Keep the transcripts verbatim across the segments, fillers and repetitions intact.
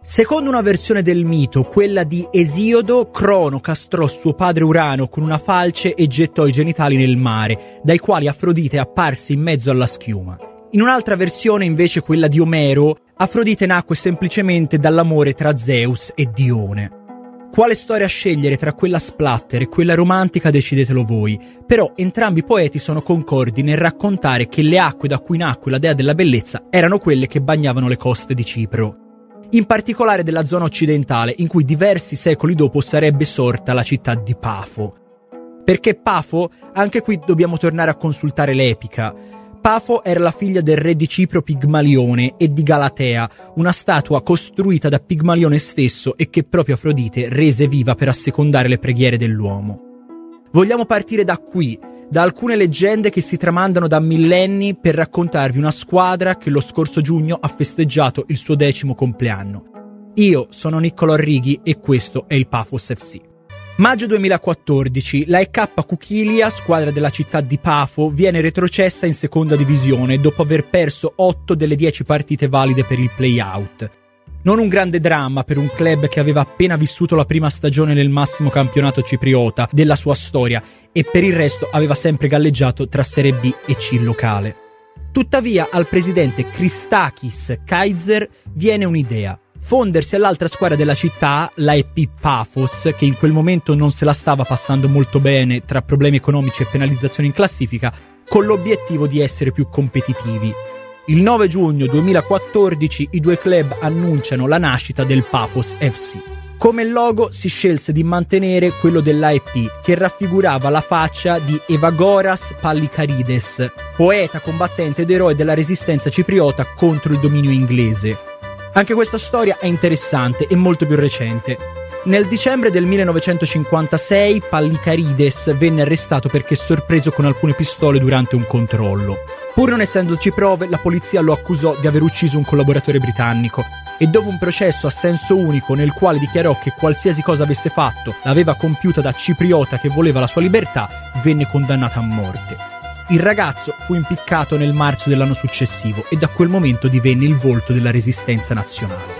Secondo una versione del mito, quella di Esiodo, Crono castrò suo padre Urano con una falce e gettò i genitali nel mare, dai quali Afrodite apparse in mezzo alla schiuma. In un'altra versione, invece, quella di Omero, Afrodite nacque semplicemente dall'amore tra Zeus e Dione. Quale storia scegliere tra quella splatter e quella romantica decidetelo voi, però entrambi i poeti sono concordi nel raccontare che le acque da cui nacque la dea della bellezza erano quelle che bagnavano le coste di Cipro. In particolare della zona occidentale, in cui diversi secoli dopo sarebbe sorta la città di Pafo. Perché Pafo? Anche qui dobbiamo tornare a consultare l'epica. Pafo era la figlia del re di Cipro Pigmalione e di Galatea, una statua costruita da Pigmalione stesso e che proprio Afrodite rese viva per assecondare le preghiere dell'uomo. Vogliamo partire da qui, da alcune leggende che si tramandano da millenni per raccontarvi una squadra che lo scorso giugno ha festeggiato il suo decimo compleanno. Io sono Niccolò Arrighi e questo è il Paphos F C. Maggio duemilaquattordici, la E K Kukilia, squadra della città di Pafo, viene retrocessa in seconda divisione dopo aver perso otto delle dieci partite valide per il play-out. Non un grande dramma per un club che aveva appena vissuto la prima stagione nel massimo campionato cipriota della sua storia e per il resto aveva sempre galleggiato tra Serie B e C locale. Tuttavia al presidente Christakis Kaiser viene un'idea: fondersi all'altra squadra della città, la E P Paphos, che in quel momento non se la stava passando molto bene tra problemi economici e penalizzazioni in classifica, con l'obiettivo di essere più competitivi. Il nove giugno duemilaquattordici i due club annunciano la nascita del Paphos F C. Come logo si scelse di mantenere quello dell'A E P, che raffigurava la faccia di Evagoras Pallikarides, poeta, combattente ed eroe della resistenza cipriota contro il dominio inglese. Anche questa storia è interessante e molto più recente. Nel dicembre del millenovecentocinquantasei Pallikarides venne arrestato perché sorpreso con alcune pistole durante un controllo. Pur non essendoci prove, la polizia lo accusò di aver ucciso un collaboratore britannico e dopo un processo a senso unico nel quale dichiarò che qualsiasi cosa avesse fatto l'aveva compiuta da cipriota che voleva la sua libertà, venne condannato a morte. Il ragazzo fu impiccato nel marzo dell'anno successivo e da quel momento divenne il volto della resistenza nazionale.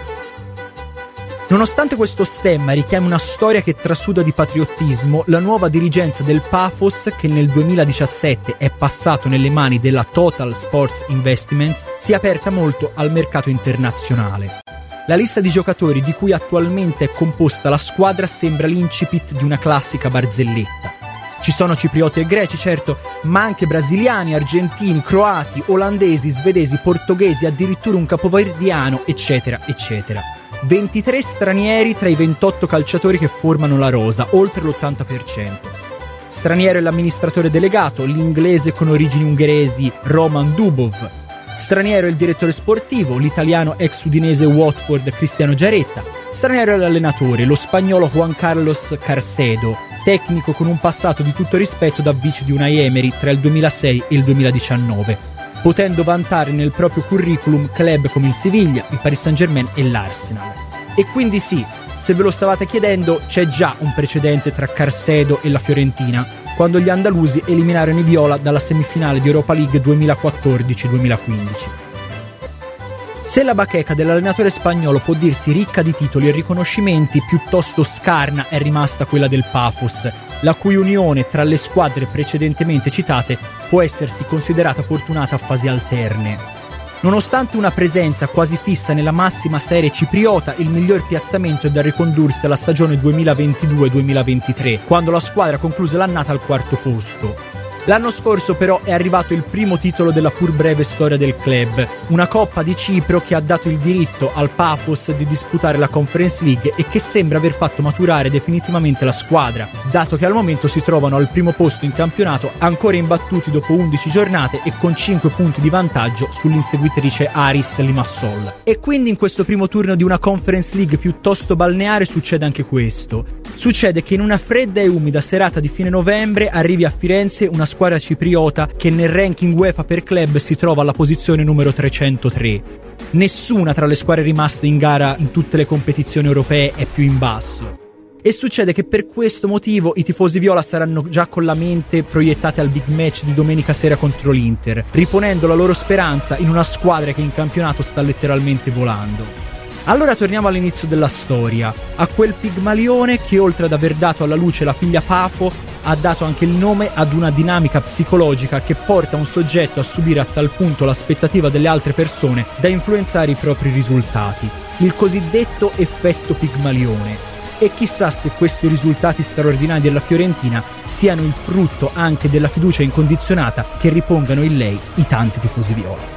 Nonostante questo stemma richiami una storia che trasuda di patriottismo, la nuova dirigenza del Paphos, che nel duemiladiciassette è passato nelle mani della Total Sports Investments, si è aperta molto al mercato internazionale. La lista di giocatori di cui attualmente è composta la squadra sembra l'incipit di una classica barzelletta. Ci sono ciprioti e greci, certo, ma anche brasiliani, argentini, croati, olandesi, svedesi, portoghesi, addirittura un capoverdiano, eccetera, eccetera. ventitré stranieri tra i ventotto calciatori che formano la rosa, oltre l'ottanta per cento. Straniero è l'amministratore delegato, l'inglese con origini ungheresi Roman Dubov. Straniero è il direttore sportivo, l'italiano ex udinese Watford Cristiano Giaretta. Straniero è l'allenatore, lo spagnolo Juan Carlos Carcedo, tecnico con un passato di tutto rispetto da vice di Unai Emery tra il duemilasei e il duemiladiciannove, potendo vantare nel proprio curriculum club come il Siviglia, il Paris Saint-Germain e l'Arsenal. E quindi sì, se ve lo stavate chiedendo, c'è già un precedente tra Carcedo e la Fiorentina, quando gli andalusi eliminarono i viola dalla semifinale di Europa League duemilaquattordici duemilaquindici. Se la bacheca dell'allenatore spagnolo può dirsi ricca di titoli e riconoscimenti, piuttosto scarna è rimasta quella del Paphos, la cui unione tra le squadre precedentemente citate può essersi considerata fortunata a fasi alterne. Nonostante una presenza quasi fissa nella massima serie cipriota, il miglior piazzamento è da ricondursi alla stagione duemilaventidue duemilaventitré, quando la squadra concluse l'annata al quarto posto. L'anno scorso però è arrivato il primo titolo della pur breve storia del club, una Coppa di Cipro che ha dato il diritto al Paphos di disputare la Conference League e che sembra aver fatto maturare definitivamente la squadra, dato che al momento si trovano al primo posto in campionato, ancora imbattuti dopo undici giornate e con cinque punti di vantaggio sull'inseguitrice Aris Limassol. E quindi in questo primo turno di una Conference League piuttosto balneare succede anche questo. Succede che in una fredda e umida serata di fine novembre arrivi a Firenze una squadra cipriota che nel ranking UEFA per club si trova alla posizione numero trecentotré. Nessuna tra le squadre rimaste in gara in tutte le competizioni europee è più in basso. E succede che per questo motivo i tifosi viola saranno già con la mente proiettati al big match di domenica sera contro l'Inter, riponendo la loro speranza in una squadra che in campionato sta letteralmente volando. Allora torniamo all'inizio della storia, a quel Pigmalione che oltre ad aver dato alla luce la figlia Pafo ha dato anche il nome ad una dinamica psicologica che porta un soggetto a subire a tal punto l'aspettativa delle altre persone da influenzare i propri risultati, il cosiddetto effetto Pigmalione. E chissà se questi risultati straordinari della Fiorentina siano il frutto anche della fiducia incondizionata che ripongano in lei i tanti tifosi viola.